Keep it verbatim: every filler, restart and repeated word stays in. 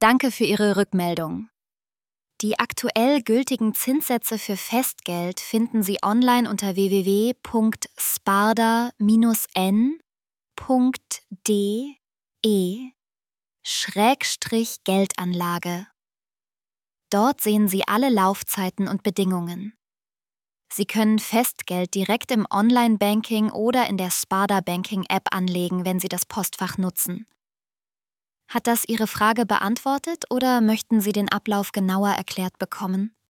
Danke für Ihre Rückmeldung. Die aktuell gültigen Zinssätze für Festgeld finden Sie online unter w w w punkt sparda Bindestrich n punkt d e Schrägstrich Geldanlage. Dort sehen Sie alle Laufzeiten und Bedingungen. Sie können Festgeld direkt im Online-Banking oder in der Sparda Banking-App anlegen, wenn Sie das Postfach nutzen. Hat das Ihre Frage beantwortet oder möchten Sie den Ablauf genauer erklärt bekommen?